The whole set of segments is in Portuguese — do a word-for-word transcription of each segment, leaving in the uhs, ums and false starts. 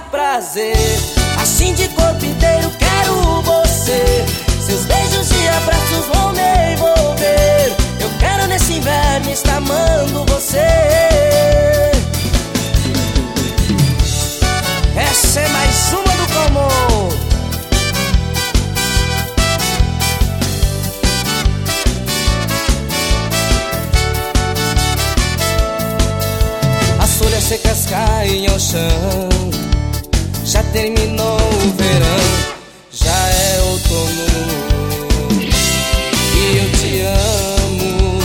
prazer. Assim de corpo inteiro quero você. Seus beijos e abraços vão me envolver. Eu quero nesse inverno estar amando você. Essa é mais uma do Comor. As folhas secas caem ao chão. Já terminou o verão, já é outono e eu te amo.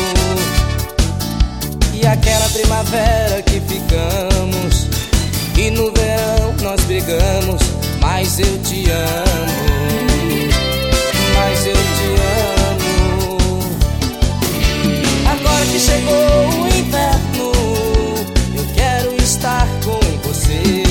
E aquela primavera que ficamos, e no verão nós brigamos, mas eu te amo, mas eu te amo. Agora que chegou o inverno, eu quero estar com você.